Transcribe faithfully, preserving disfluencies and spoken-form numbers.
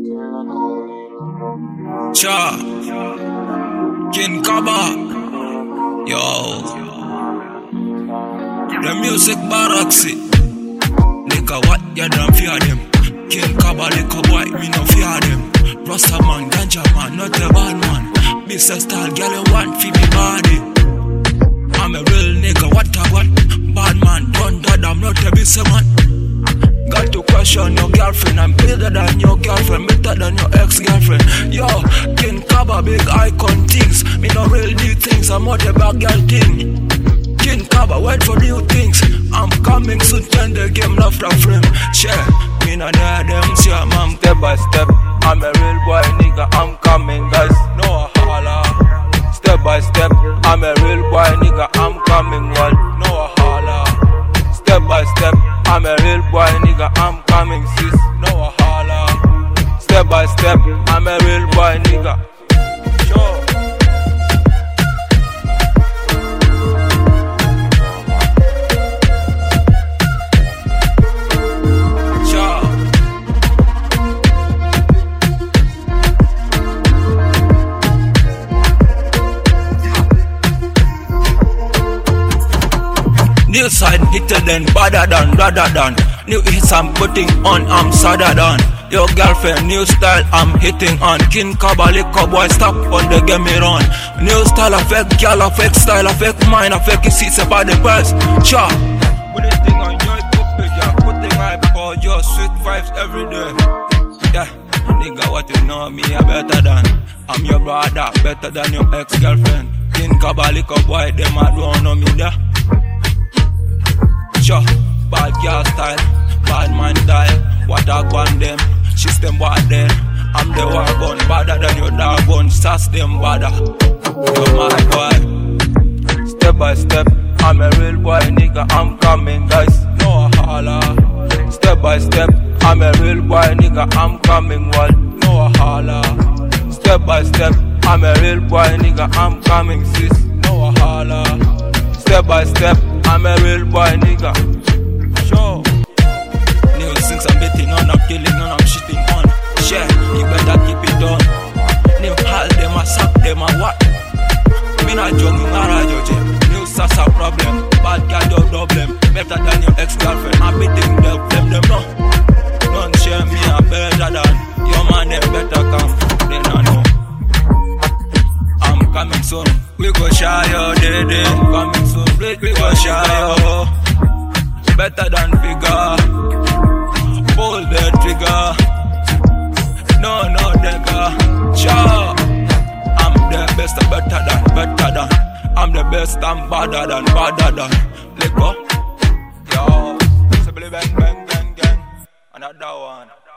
Cha King Kaba, yo, the music baraxi. Nigga, what you done fear them? King Kaba, lick a boy, me no fear them. Rasta man, ganja man, not a bad man. Mister Style, girl, you want fi be body. I'm a real nigga, what a what? Bad man, don't that, I'm not a busy man. Got to question your girlfriend, I'm better than your girlfriend, better than your ex-girlfriend. Yo, King Kaba, big icon things. Me no real new things, I'm not a bad girl thing. King Kaba, wait for new things. I'm coming soon, turn the game left and frame. Share, me no know them, see I'm step by step. I'm a real boy nigga, I'm coming guys, no holla. Step by step, I'm a real boy nigga, I'm coming well, no holla. Step by step, I'm a real boy nigga, I'm coming sis, no holla. Step by step, I'm a real boy nigga. Sure. New side hitter than badder than rather than. New hits I'm putting on, I'm sadder than. Your girlfriend, new style I'm hitting on. King Kaba, liquor boy, stop on the game me run. New style, a fake girl, a fake style, a fake mind, a fake seats about the best. Cha, put this thing on your cupid, yeah. Putting hype for your sweet vibes every day. Yeah, nigga, what you know me, I better than. I'm your brother, better than your ex-girlfriend. King Kaba, liquor boy, them I don't know me there. Sure, bad girl style, bad man style. What I want them, system bad then. I'm the wagon, badder than your dog gun. Sass them badder, you're my boy. Step by step, I'm a real boy nigga, I'm coming guys, no holla. Step by step, I'm a real boy nigga, I'm coming well, no holla. Step by step, I'm a real boy nigga, I'm coming sis, no holla. Step by step, I'm a real boy nigga. Sure. New things I'm betting on, I'm killing on, I'm shitting on. Share, you better keep it on. New hal them a suck them a what? Me not jogging around your gym. New sass a problem, bad girl don't problem. Better than your ex-girlfriend, I'm betting them, them, them no. Don't share me, I'm better than. Your man them better come, they don't know. I'm coming soon, we go shy your day day. Coming soon, we, we go shy your. Better than figure, pull the trigger. No, no, nigga, sure. I'm the best, better than, better than. I'm the best, I'm badder than, badder than. Let go, yo. Bang, bang, bang, bang. Another one.